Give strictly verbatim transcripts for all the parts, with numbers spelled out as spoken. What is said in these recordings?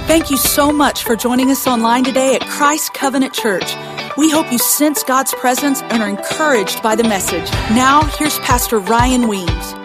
Thank you so much for joining us online today at Christ Covenant Church. We hope you sense God's presence and are encouraged by the message. Now, here's Pastor Ryan Weems.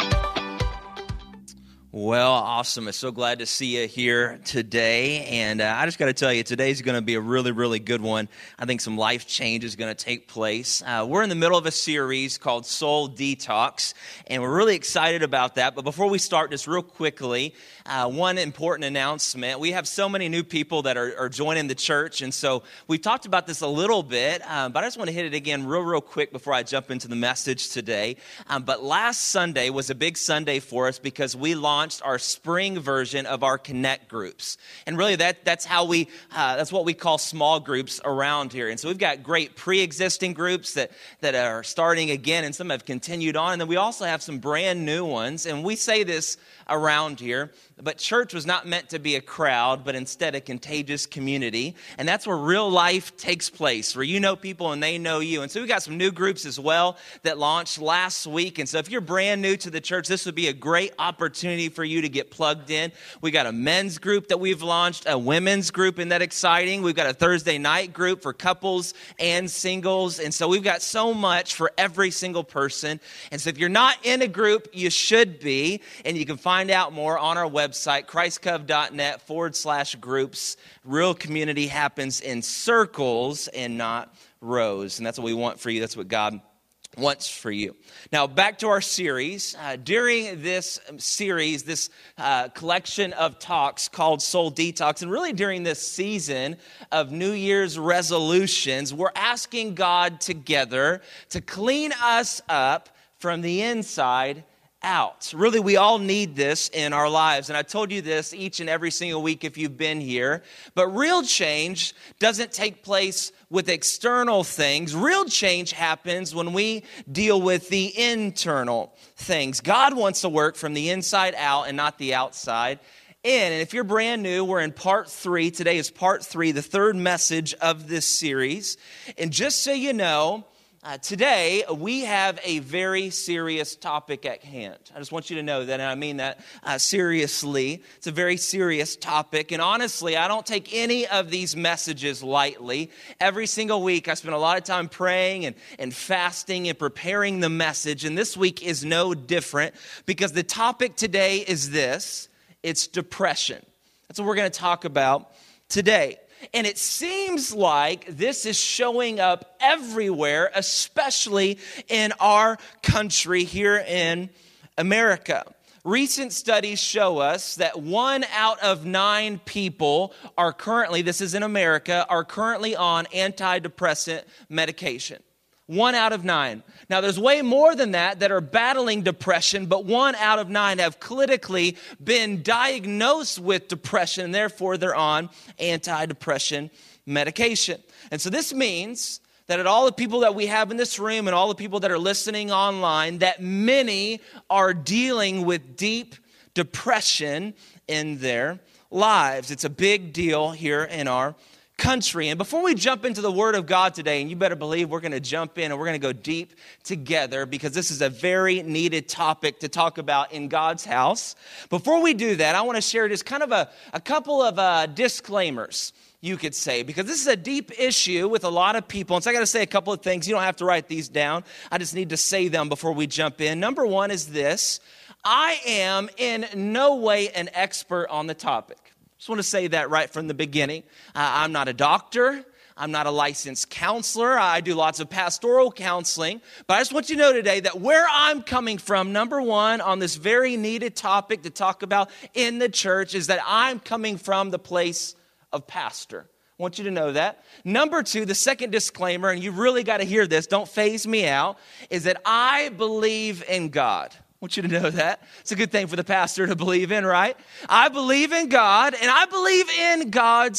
Well, awesome. I'm so glad to see you here today. And uh, I just got to tell you, today's going to be a really, really good one. I think some life change is going to take place. Uh, we're in the middle of a series called Soul Detox, and we're really excited about that. But before we start, just real quickly, uh, one important announcement. We have so many new people that are, are joining the church, and so we've talked about this a little bit, uh, but I just want to hit it again real, real quick before I jump into the message today. Um, but last Sunday was a big Sunday for us because we launched our spring version of our Connect groups. And really that that's how we, uh, that's what we call small groups around here. And so we've got great pre-existing groups that, that are starting again, and some have continued on. And then we also have some brand new ones. And we say this around here, but church was not meant to be a crowd, but instead a contagious community. And that's where real life takes place, where you know people and they know you. And so we got some new groups as well that launched last week. And so if you're brand new to the church, this would be a great opportunity for you to get plugged in. We got a men's group that we've launched, a women's group. Isn't that exciting? We've got a Thursday night group for couples and singles. And so we've got so much for every single person. And so if you're not in a group, you should be. And you can find out more on our website, christcov.net forward slash groups. Real community happens in circles and not rows. And that's what we want for you. That's what God wants for you. Now, back to our series. Uh, during this series, this uh, collection of talks called Soul Detox, and really during this season of New Year's resolutions, we're asking God together to clean us up from the inside out. Really, we all need this in our lives. And I told you this each and every single week if you've been here. But real change doesn't take place with external things. Real change happens when we deal with the internal things. God wants to work from the inside out and not the outside in. And if you're brand new, we're in part three. Today is part three, the third message of this series. And just so you know, Uh, today, we have a very serious topic at hand. I just want you to know that, and I mean that uh, seriously. It's a very serious topic, and honestly, I don't take any of these messages lightly. Every single week, I spend a lot of time praying and, and fasting and preparing the message, and this week is no different because the topic today is this. It's depression. That's what we're going to talk about today. And it seems like this is showing up everywhere, especially in our country here in America. Recent studies show us that one out of nine people are currently, this is in America, are currently on antidepressant medication. One out of nine. Now, there's way more than that that are battling depression, but one out of nine have clinically been diagnosed with depression, and therefore they're on antidepressant medication. And so this means that at all the people that we have in this room and all the people that are listening online, that many are dealing with deep depression in their lives. It's a big deal here in our country. And before we jump into the Word of God today, and you better believe we're going to jump in and we're going to go deep together because this is a very needed topic to talk about in God's house. Before we do that, I want to share just kind of a, a couple of uh, disclaimers, you could say, because this is a deep issue with a lot of people. And so I got to say a couple of things. You don't have to write these down. I just need to say them before we jump in. Number one is this. I am in no way an expert on the topic. Just want to say that right from the beginning. Uh, I'm not a doctor. I'm not a licensed counselor. I do lots of pastoral counseling. But I just want you to know today that where I'm coming from, number one, on this very needed topic to talk about in the church is that I'm coming from the place of pastor. I want you to know that. Number two, the second disclaimer, and you really got to hear this, don't phase me out, is that I believe in God. I want you to know that. It's a good thing for the pastor to believe in, right? I believe in God, and I believe in God's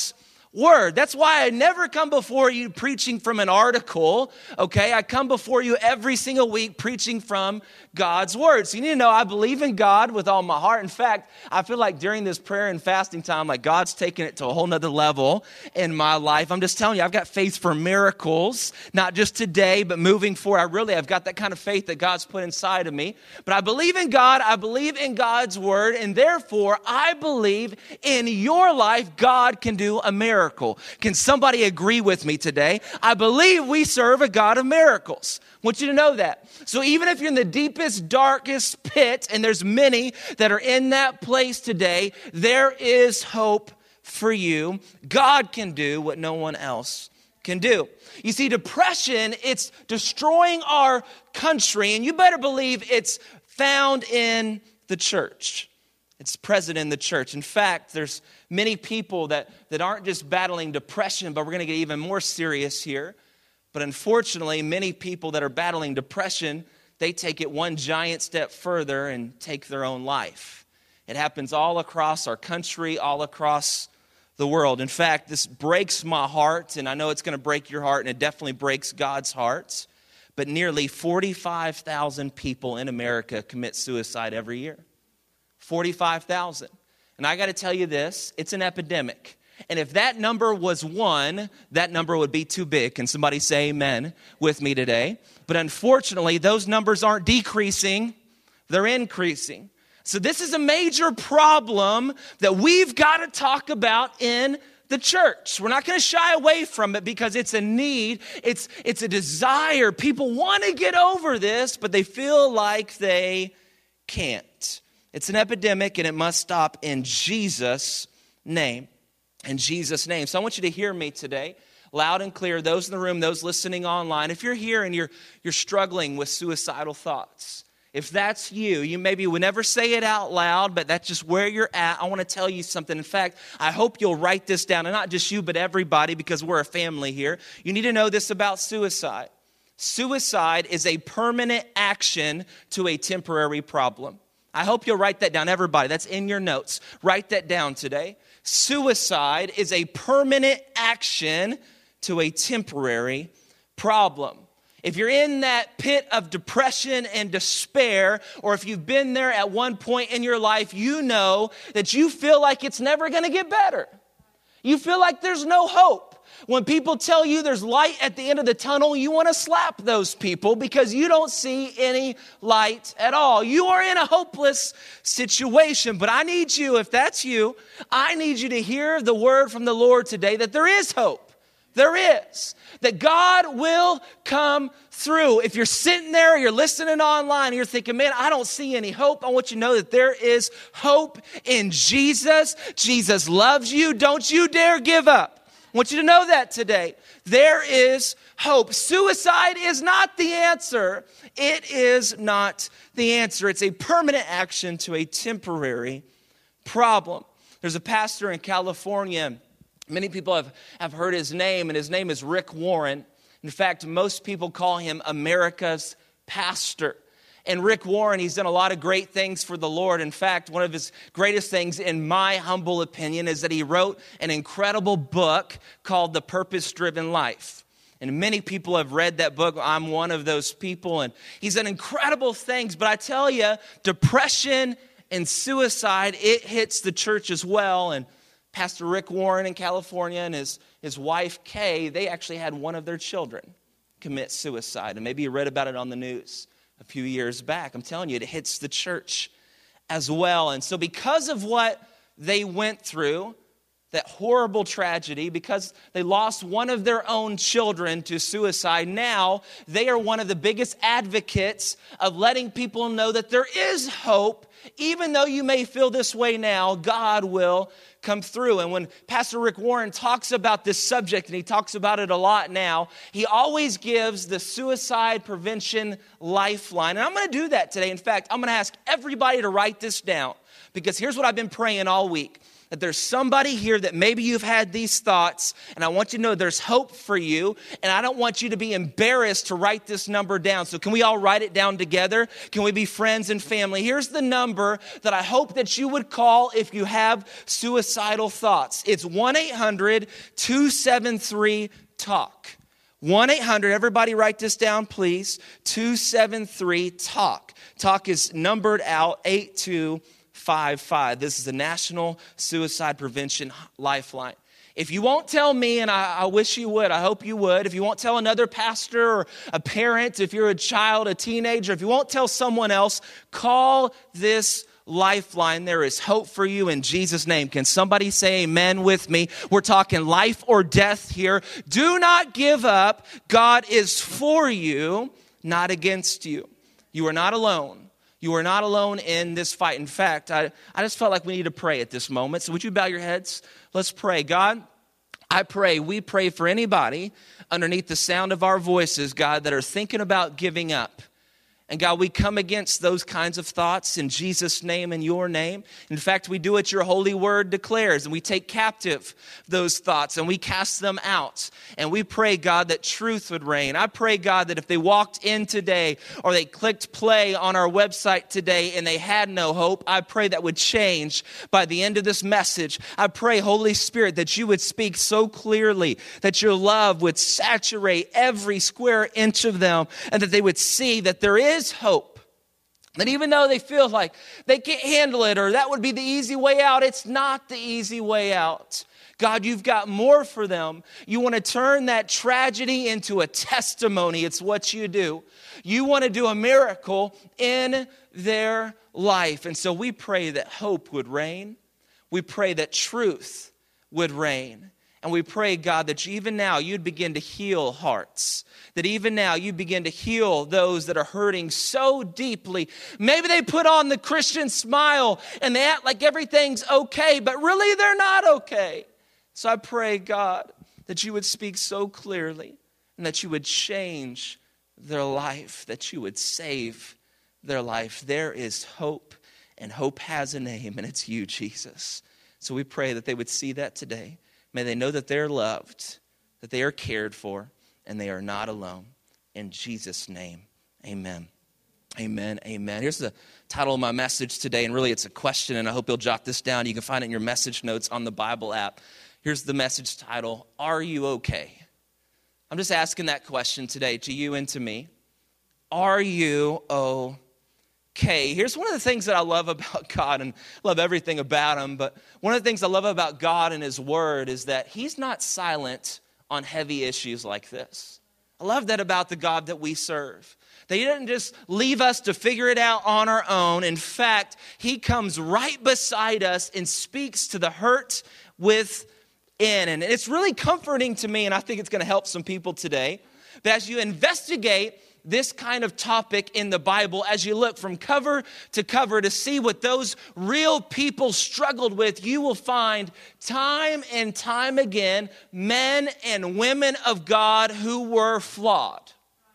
word. That's why I never come before you preaching from an article, okay? I come before you every single week preaching from God's word. So you need to know I believe in God with all my heart. In fact, I feel like during this prayer and fasting time, like God's taking it to a whole nother level in my life. I'm just telling you, I've got faith for miracles, not just today, but moving forward. I really, I've got that kind of faith that God's put inside of me. But I believe in God, I believe in God's word, and therefore I believe in your life, God can do a miracle. Miracle. Can somebody agree with me today? I believe we serve a God of miracles. I want you to know that. So even if you're in the deepest, darkest pit, and there's many that are in that place today, there is hope for you. God can do what no one else can do. You see, depression, it's destroying our country, and you better believe it's found in the church. It's present in the church. In fact, there's many people that, that aren't just battling depression, but we're going to get even more serious here. But unfortunately, many people that are battling depression, they take it one giant step further and take their own life. It happens all across our country, all across the world. In fact, this breaks my heart, and I know it's going to break your heart, and it definitely breaks God's heart. But nearly forty-five thousand people in America commit suicide every year. forty-five thousand. And I got to tell you this, it's an epidemic. And if that number was one, that number would be too big. Can somebody say amen with me today? But unfortunately, those numbers aren't decreasing, they're increasing. So this is a major problem that we've got to talk about in the church. We're not going to shy away from it because it's a need, it's, it's a desire. People want to get over this, but they feel like they can't. It's an epidemic, and it must stop in Jesus' name. In Jesus' name. So I want you to hear me today, loud and clear. Those in the room, those listening online. If you're here and you're you're struggling with suicidal thoughts, if that's you, you maybe would never say it out loud, but that's just where you're at. I want to tell you something. In fact, I hope you'll write this down, and not just you, but everybody, because we're a family here. You need to know this about suicide. Suicide is a permanent action to a temporary problem. I hope you'll write that down, everybody. That's in your notes. Write that down today. Suicide is a permanent action to a temporary problem. If you're in that pit of depression and despair, or if you've been there at one point in your life, you know that you feel like it's never going to get better. You feel like there's no hope. When people tell you there's light at the end of the tunnel, you want to slap those people because you don't see any light at all. You are in a hopeless situation. But I need you, if that's you, I need you to hear the word from the Lord today that there is hope. There is. That God will come through. If you're sitting there, you're listening online, and you're thinking, man, I don't see any hope. I want you to know that there is hope in Jesus. Jesus loves you. Don't you dare give up. I want you to know that today. There is hope. Suicide is not the answer. It is not the answer. It's a permanent action to a temporary problem. There's a pastor in California. Many people have, have heard his name, and his name is Rick Warren. In fact, most people call him America's pastor. And Rick Warren, he's done a lot of great things for the Lord. In fact, one of his greatest things, in my humble opinion, is that he wrote an incredible book called The Purpose-Driven Life. And many people have read that book. I'm one of those people. And he's done incredible things. But I tell you, depression and suicide, it hits the church as well. And Pastor Rick Warren in California and his, his wife, Kay, they actually had one of their children commit suicide. And maybe you read about it on the news a few years back. I'm telling you, it hits the church as well. And so because of what they went through, that horrible tragedy, because they lost one of their own children to suicide, now they are one of the biggest advocates of letting people know that there is hope. Even though you may feel this way now, God will come through. And when Pastor Rick Warren talks about this subject, and he talks about it a lot now, he always gives the suicide prevention lifeline. And I'm going to do that today. In fact, I'm going to ask everybody to write this down, because here's what I've been praying all week. that there's somebody here that maybe you've had these thoughts, and I want you to know there's hope for you, and I don't want you to be embarrassed to write this number down. So can we all write it down together? Can we be friends and family? Here's the number that I hope that you would call if you have suicidal thoughts. It's one eight hundred two seven three talk. one eight hundred, everybody write this down, please, two seven three talk. Talk is numbered out eight two five five. This is the National Suicide Prevention Lifeline. If you won't tell me, and I, I wish you would, I hope you would, if you won't tell another pastor or a parent, if you're a child, a teenager, if you won't tell someone else, call this lifeline. There is hope for you in Jesus' name. Can somebody say amen with me? We're talking life or death here. Do not give up. God is for you, not against you. You are not alone. You are not alone in this fight. In fact, I, I just felt like we need to pray at this moment. So would you bow your heads? Let's pray. God, I pray, we pray for anybody underneath the sound of our voices, God, that are thinking about giving up. And God, we come against those kinds of thoughts in Jesus' name and your name. In fact, we do what your holy word declares, and we take captive those thoughts and we cast them out. And we pray, God, that truth would reign. I pray, God, that if they walked in today or they clicked play on our website today and they had no hope, I pray that would change by the end of this message. I pray, Holy Spirit, that you would speak so clearly, that your love would saturate every square inch of them, and that they would see that there is hope. That even though they feel like they can't handle it or that would be the easy way out, it's not the easy way out. God, you've got more for them. You want to turn that tragedy into a testimony. It's what you do. You want to do a miracle in their life. And so we pray that hope would reign. We pray that truth would reign. And we pray, God, that even now you'd begin to heal hearts. That even now you begin to heal those that are hurting so deeply. Maybe they put on the Christian smile and they act like everything's okay, but really they're not okay. So I pray, God, that you would speak so clearly and that you would change their life, that you would save their life. There is hope, and hope has a name, and it's you, Jesus. So we pray that they would see that today. May they know that they're loved, that they are cared for, and they are not alone. In Jesus' name, amen. Amen, amen. Here's the title of my message today, and really it's a question, and I hope you'll jot this down. You can find it in your message notes on the Bible app. Here's the message title, Are You Okay? I'm just asking that question today to you and to me. Are you okay? Okay, here's one of the things that I love about God, and love everything about him, but one of the things I love about God and his word is that he's not silent on heavy issues like this. I love that about the God that we serve. That he doesn't just leave us to figure it out on our own. In fact, he comes right beside us and speaks to the hurt within. And it's really comforting to me, and I think it's going to help some people today, that as you investigate this kind of topic in the Bible, as you look from cover to cover to see what those real people struggled with, you will find time and time again men and women of God who were flawed,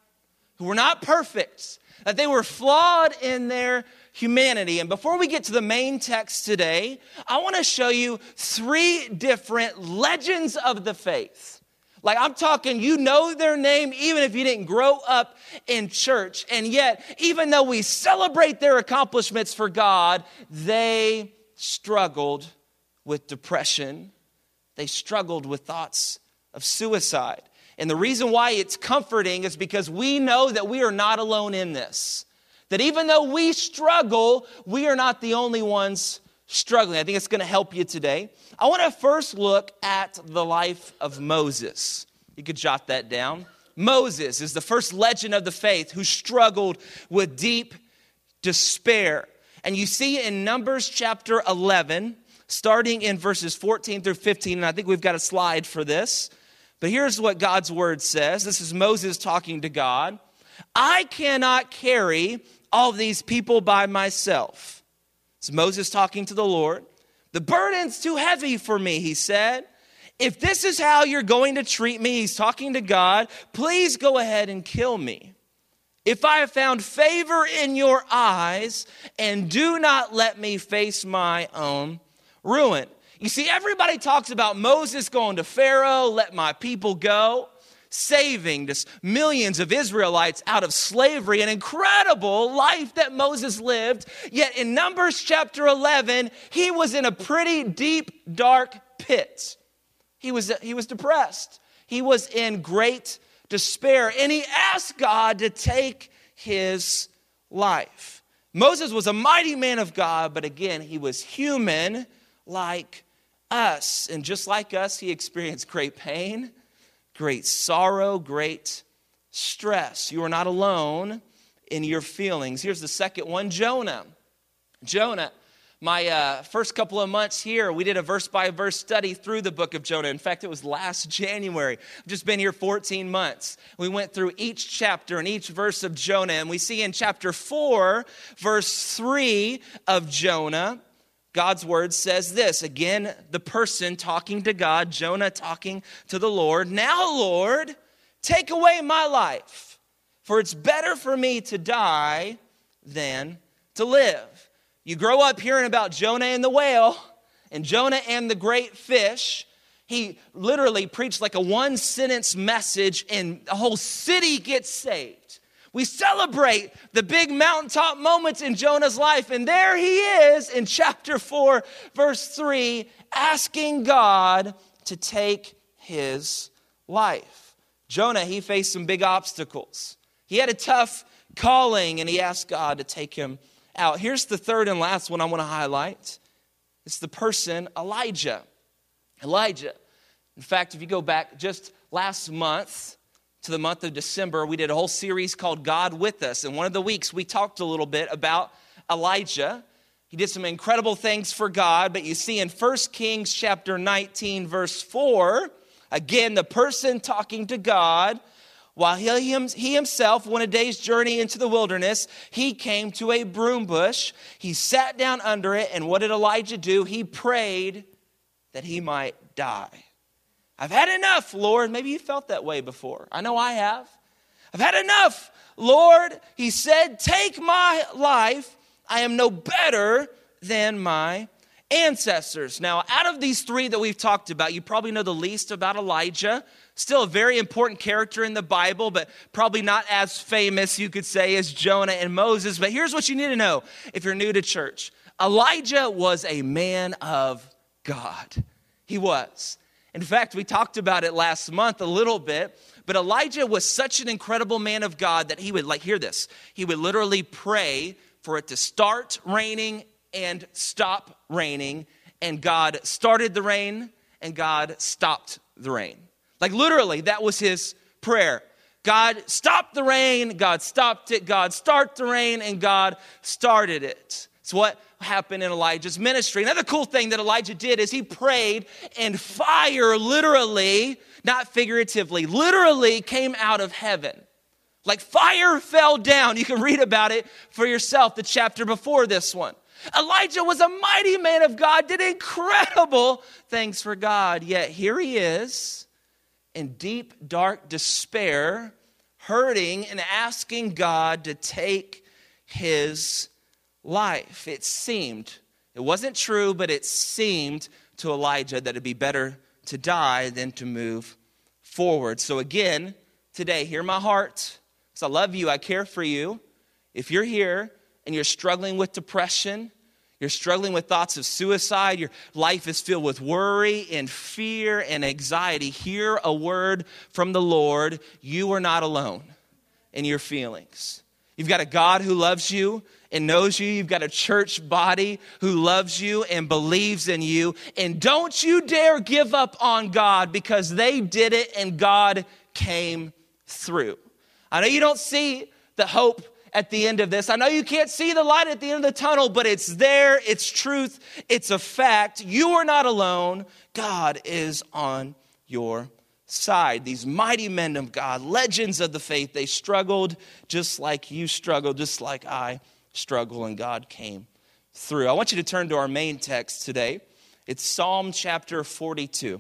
who were not perfect, that they were flawed in their humanity. And before we get to the main text today, I want to show you three different legends of the faith. Like I'm talking, you know their name even if you didn't grow up in church. And yet, even though we celebrate their accomplishments for God, they struggled with depression. They struggled with thoughts of suicide. And the reason why it's comforting is because we know that we are not alone in this. That even though we struggle, we are not the only ones struggling. I think it's going to help you today. I want to first look at the life of Moses. You could jot that down. Moses is the first legend of the faith who struggled with deep despair. And you see in Numbers chapter eleven, starting in verses fourteen through fifteen, and I think we've got a slide for this. But here's what God's word says. This is Moses talking to God. I cannot carry all these people by myself. It's Moses talking to the Lord. The burden's too heavy for me, he said. If this is how you're going to treat me, he's talking to God, please go ahead and kill me. If I have found favor in your eyes, and do not let me face my own ruin. You see, everybody talks about Moses going to Pharaoh, let my people go, saving just millions of Israelites out of slavery, an incredible life that Moses lived. Yet in Numbers chapter eleven, he was in a pretty deep, dark pit. He was, he was depressed. He was in great despair, and he asked God to take his life. Moses was a mighty man of God, but again, he was human like us. And just like us, he experienced great pain, great sorrow, great stress. You are not alone in your feelings. Here's the second one, Jonah. Jonah. My uh, first couple of months here, we did a verse-by-verse study through the book of Jonah. In fact, it was last January. I've just been here fourteen months. We went through each chapter and each verse of Jonah, and we see in chapter four, verse three of Jonah, God's word says this. Again, the person talking to God, Jonah talking to the Lord. Now, Lord, take away my life, for it's better for me to die than to live. You grow up hearing about Jonah and the whale and Jonah and the great fish. He literally preached like a one-sentence message and the whole city gets saved. We celebrate the big mountaintop moments in Jonah's life, and there he is in chapter four, verse three, asking God to take his life. Jonah, he faced some big obstacles. He had a tough calling, and he asked God to take him out. Here's the third and last one I want to highlight. It's the person Elijah. Elijah. In fact, if you go back just last month to the month of December, we did a whole series called God With Us. And one of the weeks we talked a little bit about Elijah. He did some incredible things for God. But you see in First Kings chapter nineteen, verse four, again, the person talking to God, while he, he himself went a day's journey into the wilderness, he came to a broom bush. He sat down under it, and what did Elijah do? He prayed that he might die. I've had enough, Lord. Maybe you felt that way before. I know I have. I've had enough, Lord. He said, take my life. I am no better than my ancestors. Now, out of these three that we've talked about, you probably know the least about Elijah. Still a very important character in the Bible, but probably not as famous, you could say, as Jonah and Moses. But here's what you need to know if you're new to church. Elijah was a man of God. He was. In fact, we talked about it last month a little bit, but Elijah was such an incredible man of God that he would, like, hear this, he would literally pray for it to start raining and stop raining, and God started the rain, and God stopped the rain. Like literally, that was his prayer. God stopped the rain, God stopped it, God started the rain, and God started it. It's what happened in Elijah's ministry. Another cool thing that Elijah did is he prayed, and fire literally, not figuratively, literally came out of heaven. Like fire fell down. You can read about it for yourself, the chapter before this one. Elijah was a mighty man of God, did incredible things for God. Yet here he is in deep, dark despair, hurting and asking God to take his life. It seemed, it wasn't true, but it seemed to Elijah that it'd be better to die than to move forward. So again, today, hear my heart, because I love you, I care for you. If you're here and you're struggling with depression, you're struggling with thoughts of suicide, your life is filled with worry and fear and anxiety, hear a word from the Lord. You are not alone in your feelings. You've got a God who loves you and knows you. You've got a church body who loves you and believes in you. And don't you dare give up on God, because they did it and God came through. I know you don't see the hope at the end of this. I know you can't see the light at the end of the tunnel, but it's there. It's truth. It's a fact. You are not alone. God is on your side. These mighty men of God, legends of the faith, they struggled just like you struggled, just like I struggle, and God came through. I want you to turn to our main text today. It's Psalm chapter forty-two.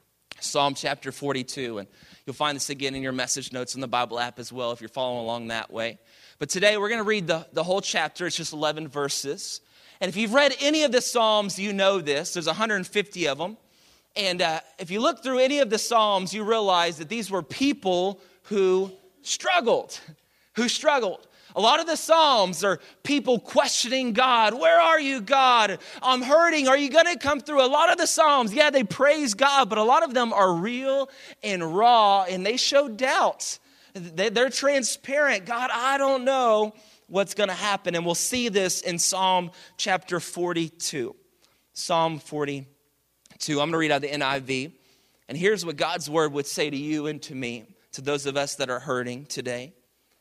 Psalm chapter forty-two, and you'll find this again in your message notes in the Bible app as well if you're following along that way. But today we're going to read the, the whole chapter. It's just eleven verses. And if you've read any of the Psalms, you know this. There's one hundred fifty of them. And uh, if you look through any of the Psalms, you realize that these were people who struggled, who struggled. A lot of the Psalms are people questioning God. Where are you, God? I'm hurting. Are you going to come through? A lot of the Psalms, yeah, they praise God, but a lot of them are real and raw, and they show doubts. They're transparent. God, I don't know what's going to happen. And we'll see this in Psalm chapter forty-two. Psalm forty-two. I'm going to read out of the N I V. And here's what God's word would say to you and to me, to those of us that are hurting today.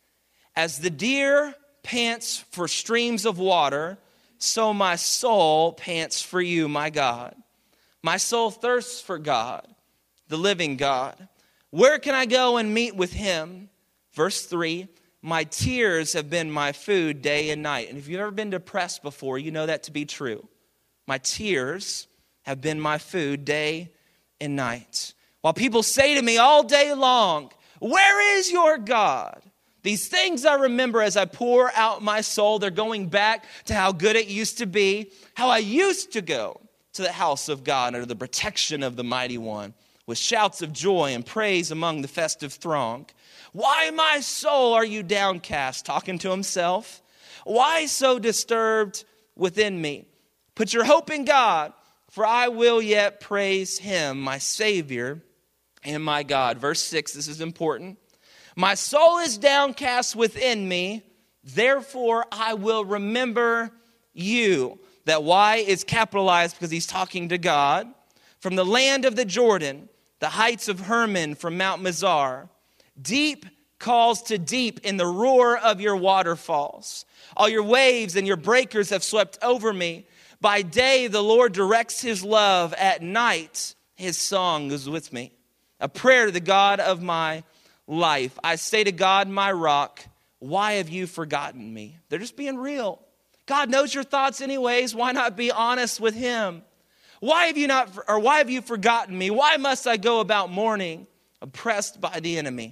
As the deer pants for streams of water, so my soul pants for you, my God. My soul thirsts for God, the living God. Where can I go and meet with him? Verse three, my tears have been my food day and night. And if you've ever been depressed before, you know that to be true. My tears have been my food day and night. While people say to me all day long, where is your God? These things I remember as I pour out my soul. They're going back to how good it used to be, how I used to go to the house of God under the protection of the Mighty One, with shouts of joy and praise among the festive throng. Why, my soul, are you downcast? Talking to himself. Why so disturbed within me? Put your hope in God, for I will yet praise him, my Savior and my God. Verse six, this is important. My soul is downcast within me, therefore I will remember you. That Y is capitalized because he's talking to God. From the land of the Jordan, the heights of Hermon from Mount Mizar. Deep calls to deep in the roar of your waterfalls. All your waves and your breakers have swept over me. By day the Lord directs his love. At night his song is with me. A prayer to the God of my life. I say to God, my rock, why have you forgotten me? They're just being real. God knows your thoughts anyways. Why not be honest with him? Why have you not, or why have you forgotten me? Why must I go about mourning, oppressed by the enemy?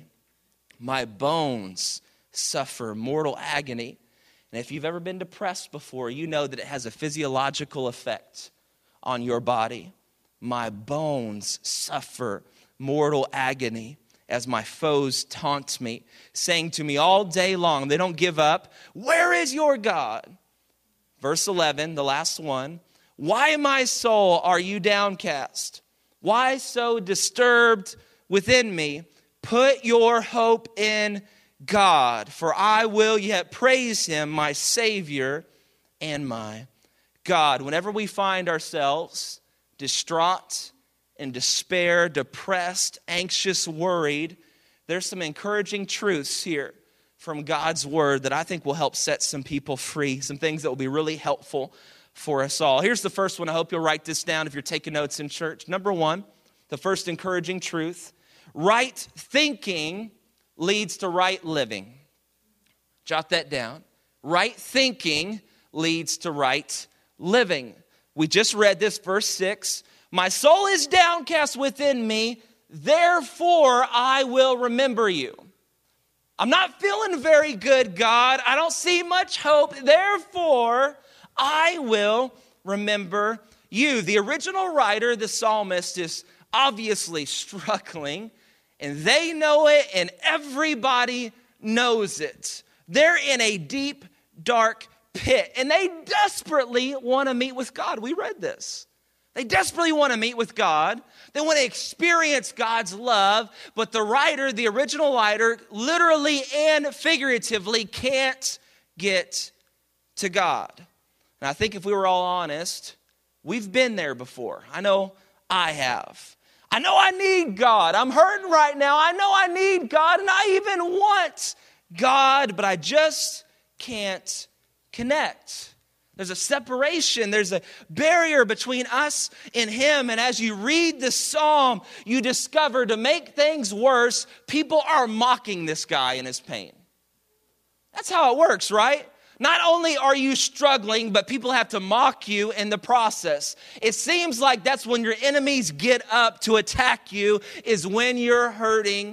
My bones suffer mortal agony. And if you've ever been depressed before, you know that it has a physiological effect on your body. My bones suffer mortal agony. As my foes taunt me, saying to me all day long, they don't give up, where is your God? Verse eleven, the last one. Why, my soul, are you downcast? Why so disturbed within me? Put your hope in God, for I will yet praise him, my Savior and my God. Whenever we find ourselves distraught, in despair, depressed, anxious, worried, there's some encouraging truths here from God's word that I think will help set some people free, some things that will be really helpful for us all. Here's the first one. I hope you'll write this down if you're taking notes in church. Number one, the first encouraging truth, right thinking leads to right living. Jot that down. Right thinking leads to right living. We just read this, verse six. My soul is downcast within me, therefore I will remember you. I'm not feeling very good, God. I don't see much hope. Therefore, I will remember you. The original writer, the psalmist, is obviously struggling, and they know it, and everybody knows it. They're in a deep, dark pit, and they desperately want to meet with God. We read this. They desperately want to meet with God. They want to experience God's love, but the writer, the original writer, literally and figuratively can't get to God. And I think if we were all honest, we've been there before. I know I have. I know I need God. I'm hurting right now. I know I need God, and I even want God, but I just can't connect. There's a separation. There's a barrier between us and him. And as you read the psalm, you discover, to make things worse, people are mocking this guy in his pain. That's how it works, right? Not only are you struggling, but people have to mock you in the process. It seems like that's when your enemies get up to attack you, is when you're hurting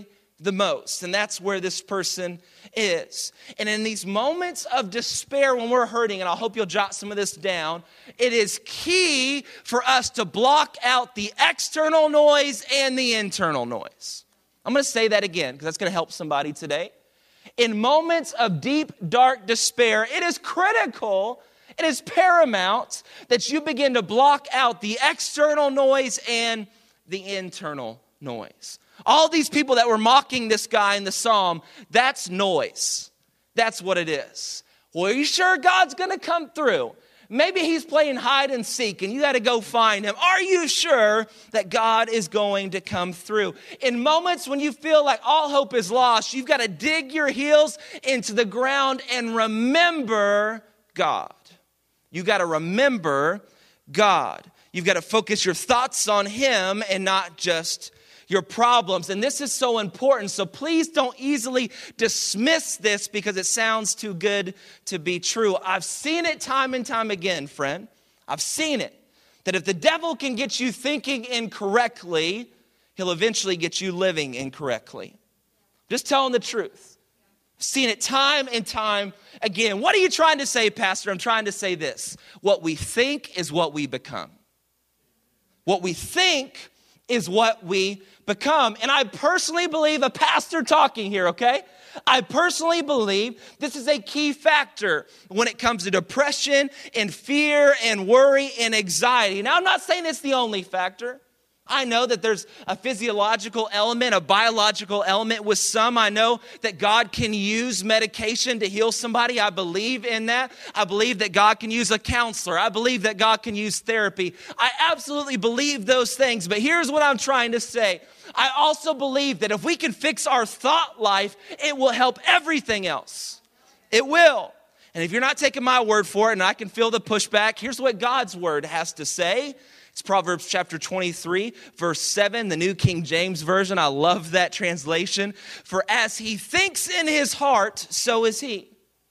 the most. And that's where this person is. And in these moments of despair when we're hurting, and I hope you'll jot some of this down, it is key for us to block out the external noise and the internal noise. I'm going to say that again because that's going to help somebody today. In moments of deep, dark despair, it is critical, it is paramount that you begin to block out the external noise and the internal noise. All these people that were mocking this guy in the psalm, that's noise. That's what it is. Well, are you sure God's going to come through? Maybe he's playing hide and seek and you got to go find him. Are you sure that God is going to come through? In moments when you feel like all hope is lost, you've got to dig your heels into the ground and remember God. You've got to remember God. You've got to focus your thoughts on him and not just your problems. And this is so important. So please don't easily dismiss this because it sounds too good to be true. I've seen it time and time again, friend. I've seen it. That if the devil can get you thinking incorrectly, he'll eventually get you living incorrectly. Just telling the truth. I've seen it time and time again. What are you trying to say, Pastor? I'm trying to say this. What we think is what we become. What we think is what we become. And I personally believe, a pastor talking here, okay? I personally believe this is a key factor when it comes to depression and fear and worry and anxiety. Now, I'm not saying it's the only factor. I know that there's a physiological element, a biological element with some. I know that God can use medication to heal somebody. I believe in that. I believe that God can use a counselor. I believe that God can use therapy. I absolutely believe those things. But here's what I'm trying to say. I also believe that if we can fix our thought life, it will help everything else. It will. And if you're not taking my word for it, and I can feel the pushback, here's what God's word has to say. It's Proverbs chapter twenty-three, verse seven, the New King James Version. I love that translation. For as he thinks in his heart, so is he.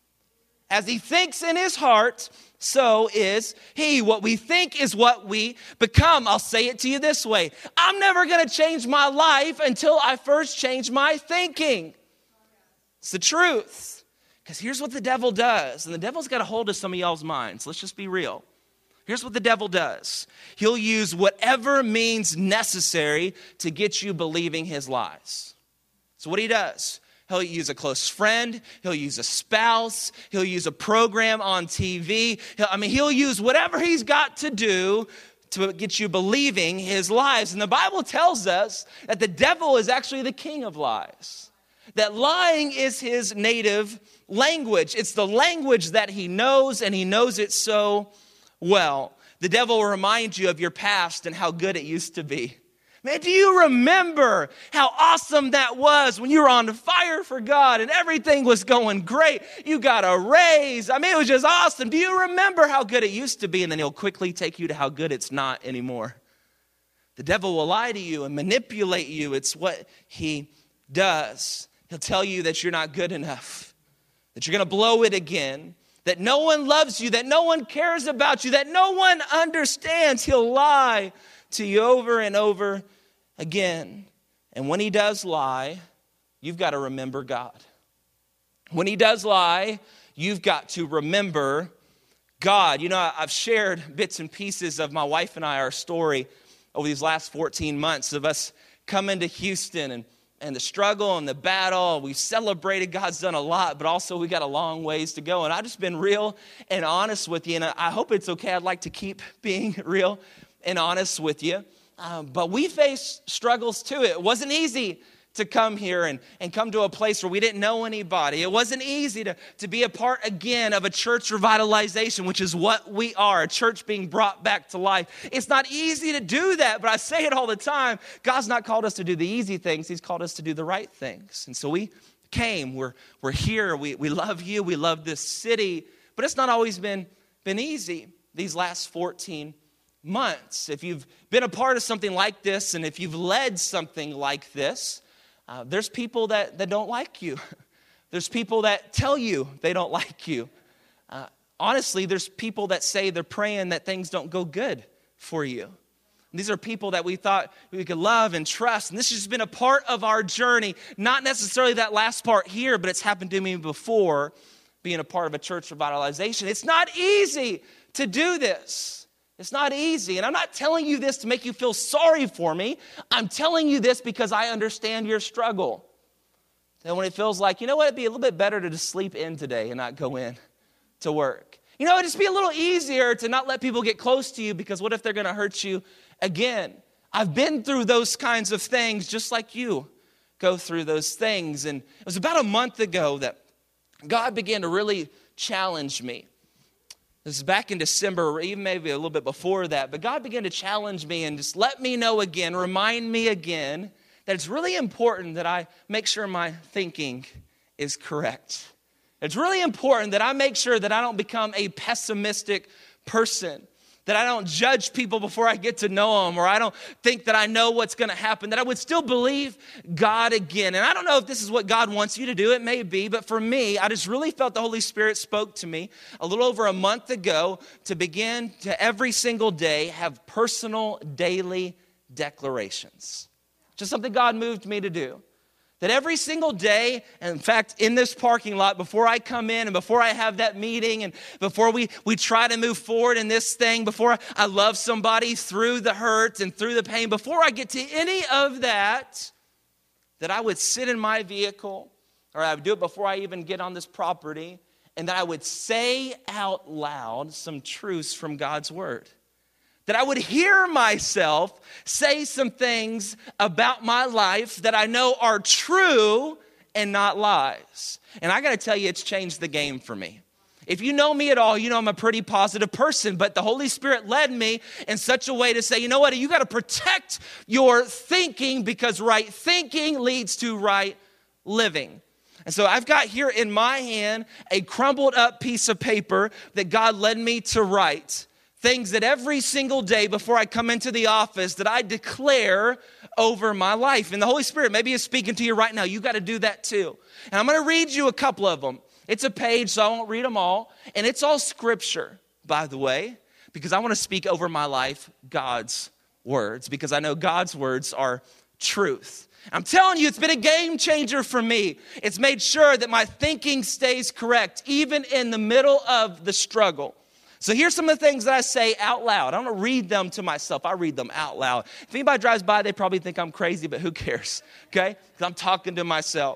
As he thinks in his heart, so is he. What we think is what we become. I'll say it to you this way. I'm never going to change my life until I first change my thinking. It's the truth. Because here's what the devil does. And the devil's got a hold of some of y'all's minds. Let's just be real. Here's what the devil does. He'll use whatever means necessary to get you believing his lies. So what he does, he'll use a close friend, he'll use a spouse, he'll use a program on T V. He'll, I mean, he'll use whatever he's got to do to get you believing his lies. And the Bible tells us that the devil is actually the king of lies. That lying is his native language. It's the language that he knows, and he knows it so well. The devil will remind you of your past and how good it used to be. Man, do you remember how awesome that was when you were on fire for God and everything was going great? You got a raise. I mean, it was just awesome. Do you remember how good it used to be? And then he'll quickly take you to how good it's not anymore. The devil will lie to you and manipulate you. It's what he does. He'll tell you that you're not good enough, that you're going to blow it again, that no one loves you, that no one cares about you, that no one understands. He'll lie to you over and over again. And when he does lie, you've got to remember God. When he does lie, you've got to remember God. You know, I've shared bits and pieces of my wife and I, our story over these last fourteen months of us coming to Houston and And the struggle and the battle. We celebrated. God's done a lot, but also we got a long ways to go. And I've just been real and honest with you. And I hope it's okay. I'd like to keep being real and honest with you. Um, but we faced struggles too. It wasn't easy to come here and, and come to a place where we didn't know anybody. It wasn't easy to, to be a part again of a church revitalization, which is what we are, a church being brought back to life. It's not easy to do that, but I say it all the time. God's not called us to do the easy things. He's called us to do the right things. And so we came. We're, we're here. We, we love you. We love this city. But it's not always been, been easy these last fourteen months. If you've been a part of something like this, and if you've led something like this, Uh, there's people that, that don't like you. There's people that tell you they don't like you. Uh, honestly, there's people that say they're praying that things don't go good for you. These are people that we thought we could love and trust. And this has been a part of our journey. Not necessarily that last part here, but it's happened to me before, being a part of a church revitalization. It's not easy to do this. It's not easy. And I'm not telling you this to make you feel sorry for me. I'm telling you this because I understand your struggle. And when it feels like, you know what, it'd be a little bit better to just sleep in today and not go in to work. You know, it'd just be a little easier to not let people get close to you, because what if they're going to hurt you again? I've been through those kinds of things just like you go through those things. And it was about a month ago that God began to really challenge me. This is back in December, or even maybe a little bit before that. But God began to challenge me and just let me know again, remind me again, that it's really important that I make sure my thinking is correct. It's really important that I make sure that I don't become a pessimistic person, that I don't judge people before I get to know them, or I don't think that I know what's going to happen, that I would still believe God again. And I don't know if this is what God wants you to do. It may be, but for me, I just really felt the Holy Spirit spoke to me a little over a month ago to begin to every single day have personal daily declarations. Just something God moved me to do. That every single day, and in fact, in this parking lot, before I come in and before I have that meeting and before we, we try to move forward in this thing, before I love somebody through the hurt and through the pain, before I get to any of that, that I would sit in my vehicle, or I would do it before I even get on this property, and that I would say out loud some truths from God's word. That I would hear myself say some things about my life that I know are true and not lies. And I got to tell you, it's changed the game for me. If you know me at all, you know I'm a pretty positive person, but the Holy Spirit led me in such a way to say, you know what, you got to protect your thinking, because right thinking leads to right living. And so I've got here in my hand a crumbled up piece of paper that God led me to write. Things that every single day before I come into the office that I declare over my life. And the Holy Spirit maybe is speaking to you right now. You got to do that too. And I'm going to read you a couple of them. It's a page, so I won't read them all. And it's all scripture, by the way, because I want to speak over my life God's words, because I know God's words are truth. I'm telling you, it's been a game changer for me. It's made sure that my thinking stays correct, even in the middle of the struggle. So here's some of the things that I say out loud. I don't read them to myself. I read them out loud. If anybody drives by, they probably think I'm crazy, but who cares, okay? Because I'm talking to myself.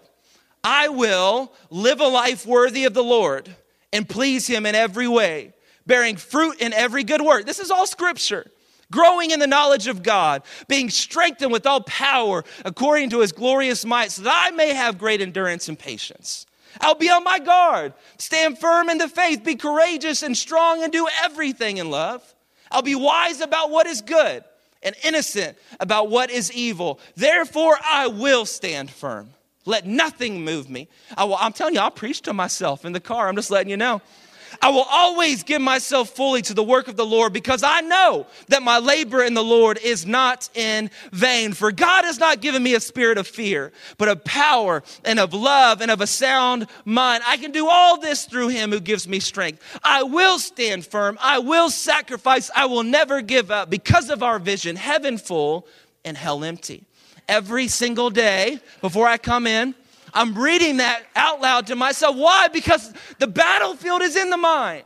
I will live a life worthy of the Lord and please him in every way, bearing fruit in every good work. This is all scripture. Growing in the knowledge of God, being strengthened with all power according to his glorious might, so that I may have great endurance and patience. I'll be on my guard, stand firm in the faith, be courageous and strong, and do everything in love. I'll be wise about what is good and innocent about what is evil. Therefore, I will stand firm. Let nothing move me. I will, I'm telling you, I'll preach to myself in the car. I'm just letting you know. I will always give myself fully to the work of the Lord, because I know that my labor in the Lord is not in vain. For God has not given me a spirit of fear, but of power and of love and of a sound mind. I can do all this through him who gives me strength. I will stand firm. I will sacrifice. I will never give up, because of our vision, heaven full and hell empty. Every single day before I come in, I'm reading that out loud to myself. Why? Because the battlefield is in the mind.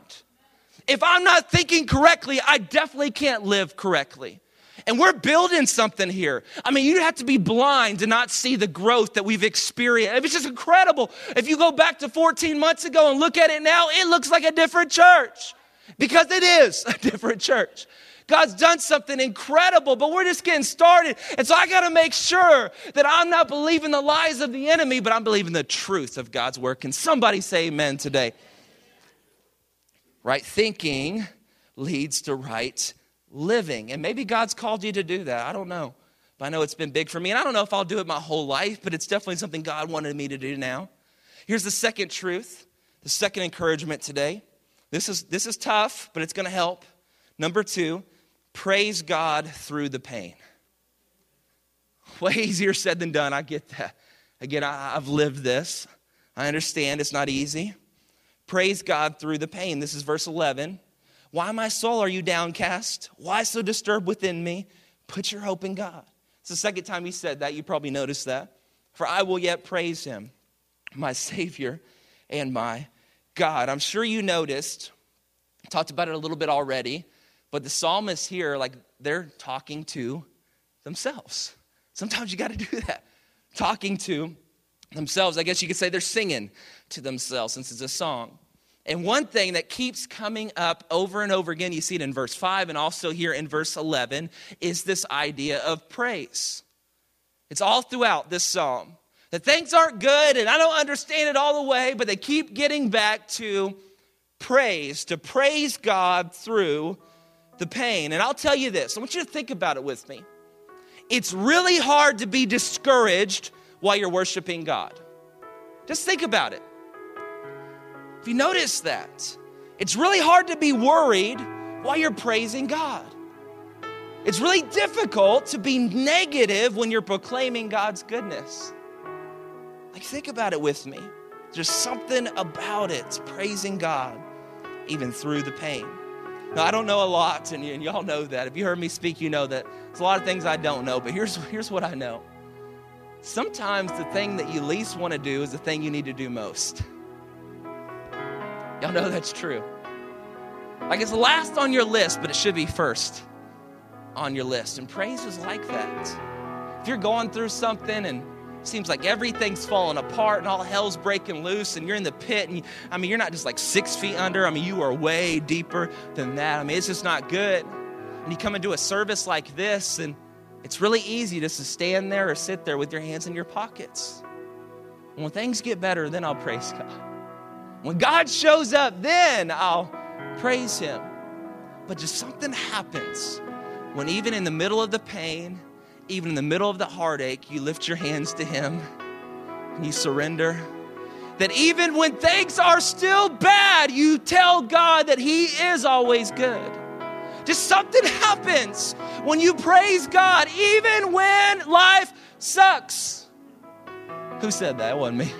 If I'm not thinking correctly, I definitely can't live correctly. And we're building something here. I mean, you have to be blind to not see the growth that we've experienced. It's just incredible. If you go back to fourteen months ago and look at it now, it looks like a different church. Because it is a different church. God's done something incredible, but we're just getting started. And so I got to make sure that I'm not believing the lies of the enemy, but I'm believing the truth of God's word. Can somebody say amen today? Right thinking leads to right living. And maybe God's called you to do that. I don't know. But I know it's been big for me. And I don't know if I'll do it my whole life, but it's definitely something God wanted me to do now. Here's the second truth, the second encouragement today. This is, this is tough, but it's going to help. Number two, praise God through the pain. Way easier said than done. I get that. Again, I, I've lived this. I understand it's not easy. Praise God through the pain. This is verse eleven. Why, my soul, are you downcast? Why so disturbed within me? Put your hope in God. It's the second time he said that. You probably noticed that. For I will yet praise him, my Savior and my God. I'm sure you noticed, talked about it a little bit already, but the psalmists here, like they're talking to themselves. Sometimes you got to do that. Talking to themselves. I guess you could say they're singing to themselves since it's a song. And one thing that keeps coming up over and over again, you see it in verse five and also here in verse eleven, is this idea of praise. It's all throughout this psalm. That things aren't good and I don't understand it all the way, but they keep getting back to praise, to praise God through the pain. And I'll tell you this, I want you to think about it with me. It's really hard to be discouraged while you're worshiping God. Just think about it. If you notice that, it's really hard to be worried while you're praising God. It's really difficult to be negative when you're proclaiming God's goodness. Like, think about it with me. There's something about it, praising God, even through the pain. Now, I don't know a lot, and, y- and y'all know that. If you heard me speak, you know that there's a lot of things I don't know, but here's, here's what I know. Sometimes the thing that you least want to do is the thing you need to do most. Y'all know that's true. Like, it's last on your list, but it should be first on your list. And praise is like that. If you're going through something and it seems like everything's falling apart and all hell's breaking loose and you're in the pit, and you, I mean, you're not just like six feet under. I mean, you are way deeper than that. I mean, it's just not good. And you come into a service like this, and it's really easy just to stand there or sit there with your hands in your pockets. And when things get better, then I'll praise God. When God shows up, then I'll praise him. But just something happens when even in the middle of the pain, even in the middle of the heartache, you lift your hands to him and you surrender. That even when things are still bad, you tell God that he is always good. Just something happens when you praise God, even when life sucks. Who said that? It wasn't me.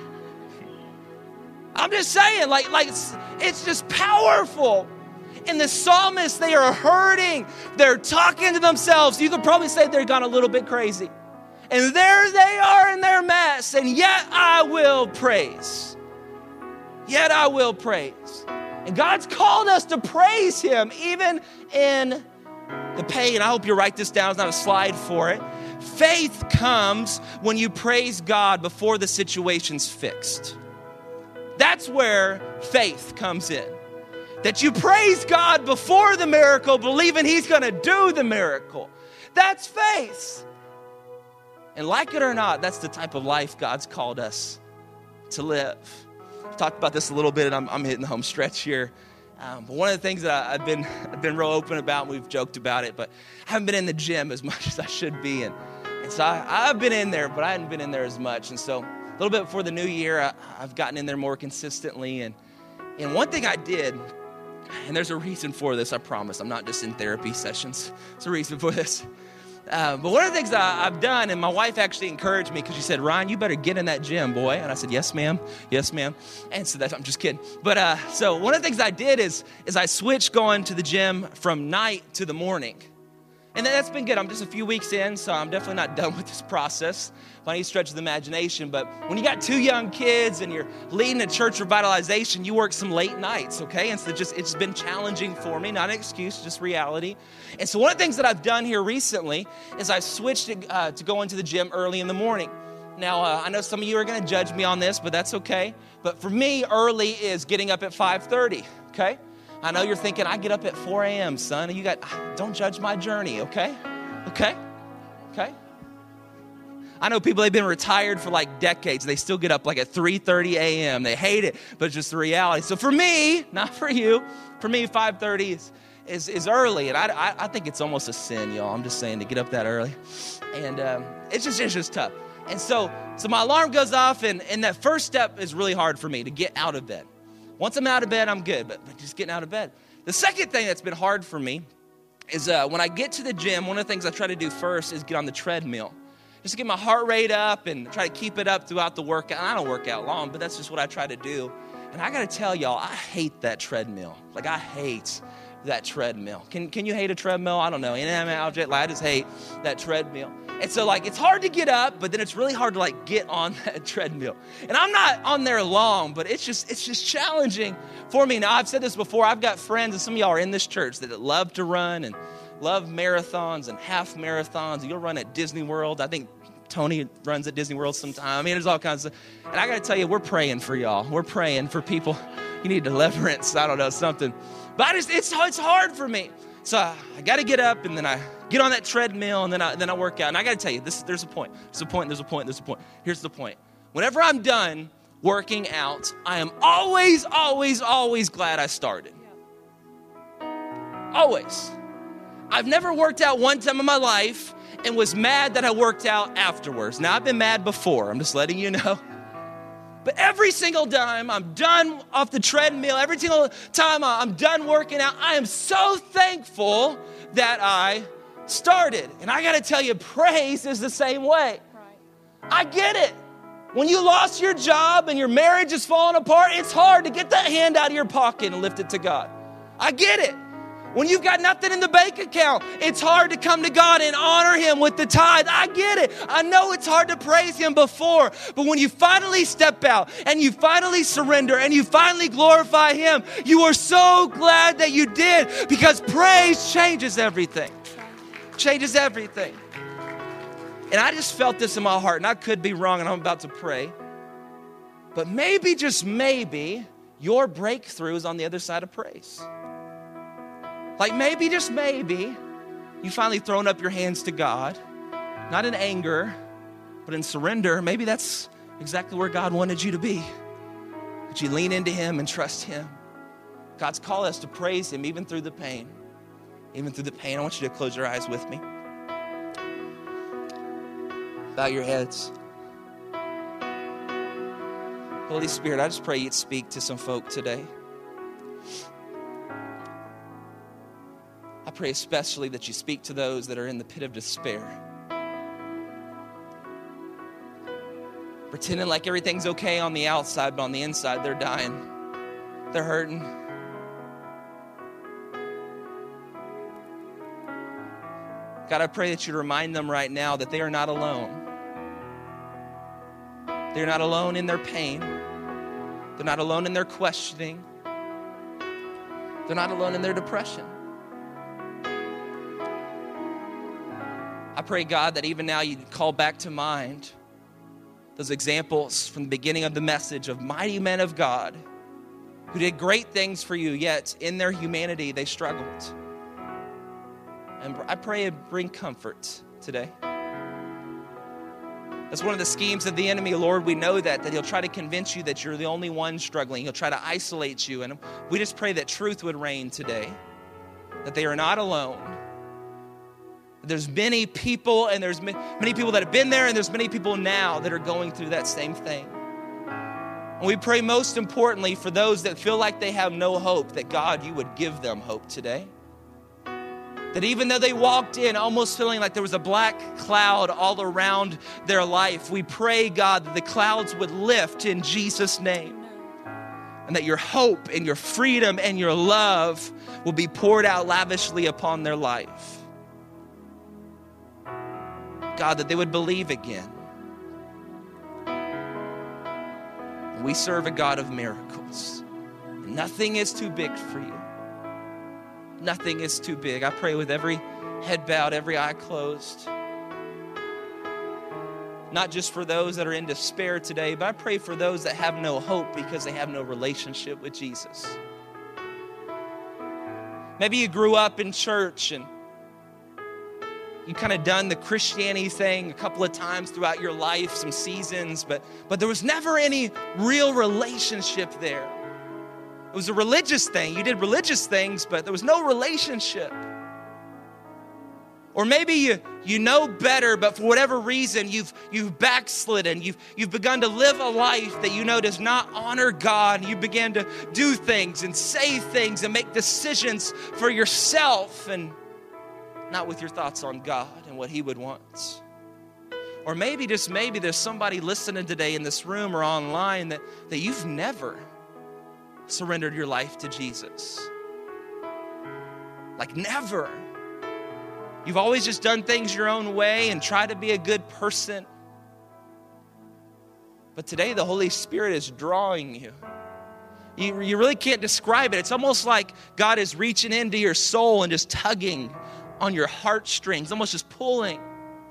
I'm just saying, like, like it's, it's just powerful. And the psalmists, they are hurting. They're talking to themselves. You could probably say they've gone a little bit crazy. And there they are in their mess. And yet I will praise. Yet I will praise. And God's called us to praise him even in the pain. I hope you write this down. It's not a slide for it. Faith comes when you praise God before the situation's fixed. That's where faith comes in. That you praise God before the miracle, believing he's going to do the miracle. That's faith. And like it or not, that's the type of life God's called us to live. I've talked about this a little bit, and I'm, I'm hitting the home stretch here. Um, but one of the things that I, I've been I've been real open about, and we've joked about it, but I haven't been in the gym as much as I should be. And, and so I, I've been in there, but I hadn't been in there as much. And so a little bit before the new year, I, I've gotten in there more consistently. And, and one thing I did, and there's a reason for this, I promise. I'm not just in therapy sessions. There's a reason for this. Uh, but one of the things that I, I've done, and my wife actually encouraged me because she said, Ryan, you better get in that gym, boy. And I said, yes, ma'am. Yes, ma'am. And so that, I'm just kidding. But uh, so one of the things I did is, is I switched going to the gym from night to the morning. And that's been good. I'm just a few weeks in, so I'm definitely not done with this process by any stretch of the imagination. But when you got two young kids and you're leading a church revitalization, you work some late nights, okay? And so just it's been challenging for me, not an excuse, just reality. And so one of the things that I've done here recently is I've switched to, uh, to go into the gym early in the morning. Now, uh, I know some of you are going to judge me on this, but that's okay. But for me, early is getting up at five thirty, okay? I know you're thinking, I get up at four a.m., son. And you got, don't judge my journey, okay? Okay? Okay? I know people, they've been retired for like decades. They still get up like at three thirty a.m. They hate it, but it's just the reality. So for me, not for you, for me, five thirty is, is, is early. And I, I, I think it's almost a sin, y'all. I'm just saying, to get up that early. And um, it's just it's just tough. And so, so my alarm goes off, and, and that first step is really hard for me, to get out of bed. Once I'm out of bed, I'm good, but, but just getting out of bed. The second thing that's been hard for me is uh, when I get to the gym, one of the things I try to do first is get on the treadmill. Just to get my heart rate up and try to keep it up throughout the workout. And I don't work out long, but that's just what I try to do. And I got to tell y'all, I hate that treadmill. Like, I hate that treadmill. Can can you hate a treadmill? I don't know. Inanimate object, like, I just hate that treadmill. And so, like, it's hard to get up, but then it's really hard to, like, get on that treadmill. And I'm not on there long, but it's just it's just challenging for me. Now, I've said this before. I've got friends, and some of y'all are in this church that love to run and love marathons and half marathons. You'll run at Disney World. I think Tony runs at Disney World sometime. I mean, there's all kinds of stuff. And I got to tell you, we're praying for y'all. We're praying for people. You need deliverance. I don't know, something. But I just, it's, it's hard for me. So I, I got to get up, and then I get on that treadmill, and then I, then I work out. And I got to tell you, this, there's a point. There's a point, there's a point, there's a point. Here's the point. Whenever I'm done working out, I am always, always, always glad I started. Always. I've never worked out one time in my life and was mad that I worked out afterwards. Now, I've been mad before. I'm just letting you know. But every single time I'm done off the treadmill, every single time I'm done working out, I am so thankful that I started. And I got to tell you, praise is the same way. Right. I get it. When you lost your job and your marriage is falling apart, it's hard to get that hand out of your pocket and lift it to God. I get it. When you've got nothing in the bank account, it's hard to come to God and honor Him with the tithe. I get it. I know it's hard to praise Him before, but when you finally step out and you finally surrender and you finally glorify Him, you are so glad that you did, because praise changes everything. Changes everything. And I just felt this in my heart, and I could be wrong, and I'm about to pray. But maybe, just maybe, your breakthrough is on the other side of praise. Like maybe, just maybe, you finally thrown up your hands to God, not in anger, but in surrender. Maybe that's exactly where God wanted you to be. That you lean into Him and trust Him. God's called us to praise Him even through the pain. Even through the pain. I want you to close your eyes with me. Bow your heads. Holy Spirit, I just pray You'd speak to some folk today. I pray especially that You speak to those that are in the pit of despair. Pretending like everything's okay on the outside, but on the inside, they're dying. They're hurting. God, I pray that You remind them right now that they are not alone. They're not alone in their pain. They're not alone in their questioning. They're not alone in their depression. I pray, God, that even now You'd call back to mind those examples from the beginning of the message of mighty men of God who did great things for You, yet in their humanity they struggled. And I pray it bring comfort today. That's one of the schemes of the enemy, Lord. We know that, that he'll try to convince you that you're the only one struggling. He'll try to isolate you. And we just pray that truth would reign today, that they are not alone. There's many people, and there's many people that have been there, and there's many people now that are going through that same thing. And we pray most importantly for those that feel like they have no hope, that God, You would give them hope today. That even though they walked in almost feeling like there was a black cloud all around their life, we pray, God, that the clouds would lift in Jesus' name. And that Your hope and Your freedom and Your love will be poured out lavishly upon their life. God, that they would believe again. We serve a God of miracles. Nothing is too big for You. Nothing is too big. I pray with every head bowed, every eye closed. Not just for those that are in despair today, but I pray for those that have no hope because they have no relationship with Jesus. Maybe you grew up in church and you kind of done the Christianity thing a couple of times throughout your life, some seasons, but, but there was never any real relationship there. It was a religious thing. You did religious things, but there was no relationship. Or maybe you, you know better, but for whatever reason, you've, you've backslidden. You've, you've begun to live a life that you know does not honor God. You began to do things and say things and make decisions for yourself and not with your thoughts on God and what He would want. Or maybe, just maybe, there's somebody listening today in this room or online that, that you've never surrendered your life to Jesus. Like never. You've always just done things your own way and tried to be a good person. But today the Holy Spirit is drawing you. You, you really can't describe it. It's almost like God is reaching into your soul and just tugging on your heartstrings, almost just pulling.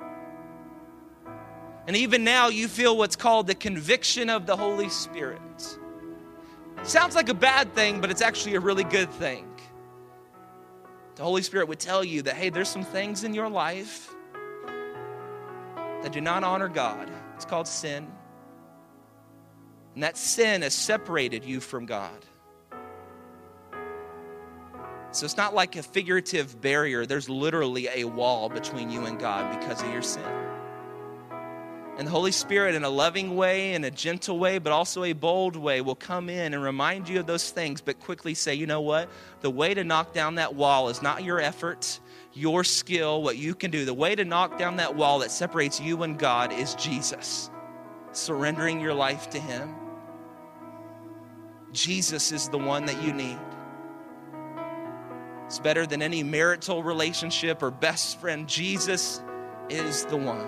And even now you feel what's called the conviction of the Holy Spirit. Sounds like a bad thing, but it's actually a really good thing. The Holy Spirit would tell you that, hey, there's some things in your life that do not honor God. It's called sin. And that sin has separated you from God. So it's not like a figurative barrier. There's literally a wall between you and God because of your sin. And the Holy Spirit, in a loving way, in a gentle way, but also a bold way, will come in and remind you of those things, but quickly say, you know what? The way to knock down that wall is not your effort, your skill, what you can do. The way to knock down that wall that separates you and God is Jesus. Surrendering your life to Him. Jesus is the one that you need. It's better than any marital relationship or best friend. Jesus is the one.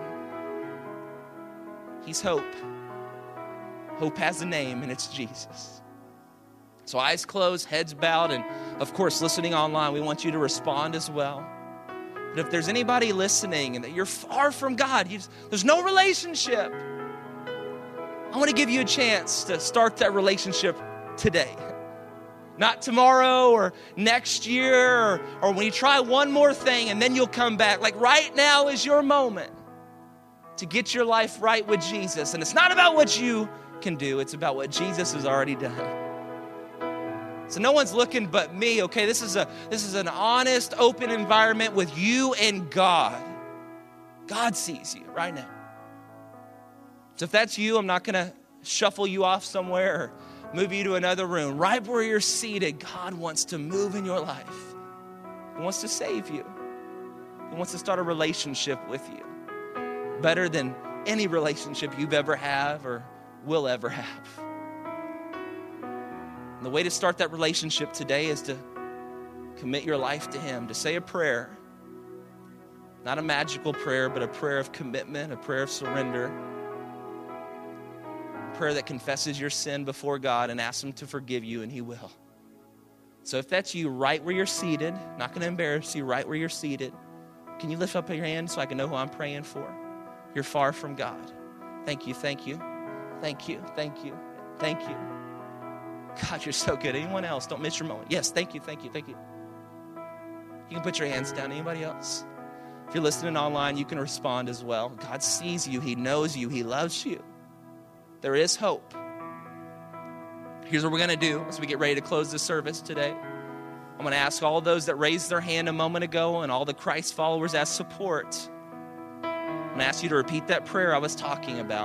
He's hope. Hope has a name, and it's Jesus. So eyes closed, heads bowed, and of course, listening online, we want you to respond as well. But if there's anybody listening and that you're far from God, you just, there's no relationship, I want to give you a chance to start that relationship today. Not tomorrow or next year or, or when you try one more thing and then you'll come back. Like right now is your moment to get your life right with Jesus. And it's not about what you can do. It's about what Jesus has already done. So no one's looking but me, okay? This is a this is an honest, open environment with you and God. God sees you right now. So if that's you, I'm not going to shuffle you off somewhere or move you to another room. Right where you're seated, God wants to move in your life. He wants to save you. He wants to start a relationship with you. Better than any relationship you've ever had or will ever have. And the way to start that relationship today is to commit your life to Him, to say a prayer. Not a magical prayer, but a prayer of commitment, a prayer of surrender. A prayer that confesses your sin before God and asks Him to forgive you, and He will. So if that's you right where you're seated, not going to embarrass you, right where you're seated, can you lift up your hand so I can know who I'm praying for? You're far from God. Thank you, thank you, thank you, thank you, thank you. God, you're so good. Anyone else? Don't miss your moment. Yes, thank you, thank you, thank you. You can put your hands down. Anybody else? If you're listening online, you can respond as well. God sees you. He knows you. He loves you. There is hope. Here's what we're going to do as we get ready to close the service today. I'm going to ask all those that raised their hand a moment ago and all the Christ followers as support. I'm going to ask you to repeat that prayer I was talking about.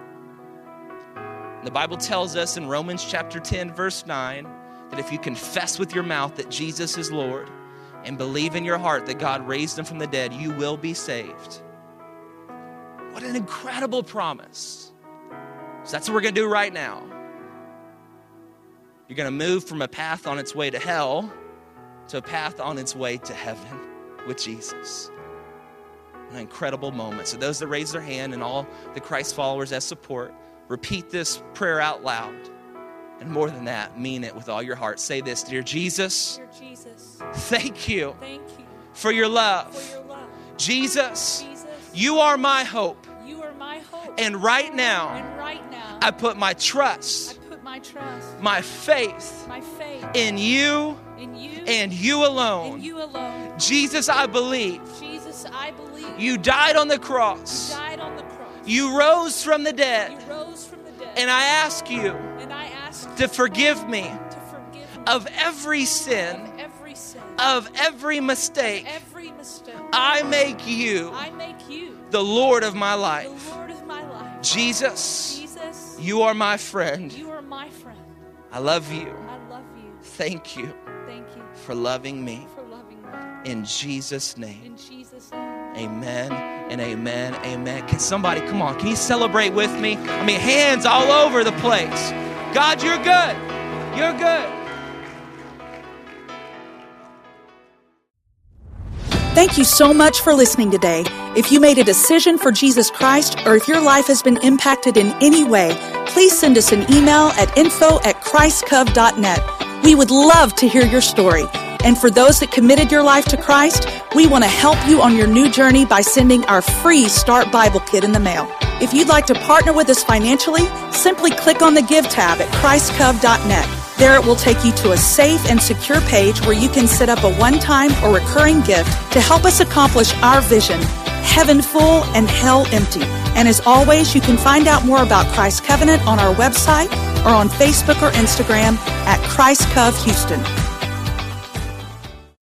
The Bible tells us in Romans chapter ten, verse nine, that if you confess with your mouth that Jesus is Lord and believe in your heart that God raised Him from the dead, you will be saved. What an incredible promise. So that's what we're going to do right now. You're going to move from a path on its way to hell to a path on its way to heaven with Jesus. An incredible moment. So those that raise their hand and all the Christ followers as support, repeat this prayer out loud. And more than that, mean it with all your heart. Say this, dear Jesus. Dear Jesus, thank you, thank you for your love. for your love. Jesus, Jesus, you are my hope. you are my hope. And right now, And right now, I put my I trust, put my trust, my faith my faith in you in you and you alone. and you alone. Jesus, I believe Jesus, I believe you died on the you cross. died on the cross. You rose from the dead. You rose from the dead. And I ask you and I ask to forgive me you to forgive me of every sin, of every sin, of every mistake. every mistake. I make you I make you the Lord of my the life. Lord of my life. Jesus, Jesus, you are my friend. you are my friend. I love you. I love you. Thank you Thank you for loving me. for loving me. In Jesus' name, In Jesus' name. amen and amen, amen. Can somebody, come on, can you celebrate with me? I mean, hands all over the place. God, you're good. You're good. Thank you so much for listening today. If you made a decision for Jesus Christ, or if your life has been impacted in any way, please send us an email at info at christcov dot net. We would love to hear your story. And for those that committed your life to Christ, we want to help you on your new journey by sending our free Start Bible Kit in the mail. If you'd like to partner with us financially, simply click on the Give tab at christcov dot net. There it will take you to a safe and secure page where you can set up a one-time or recurring gift to help us accomplish our vision, heaven full and hell empty. And as always, you can find out more about Christ Covenant on our website or on Facebook or Instagram at Christ Cov Houston.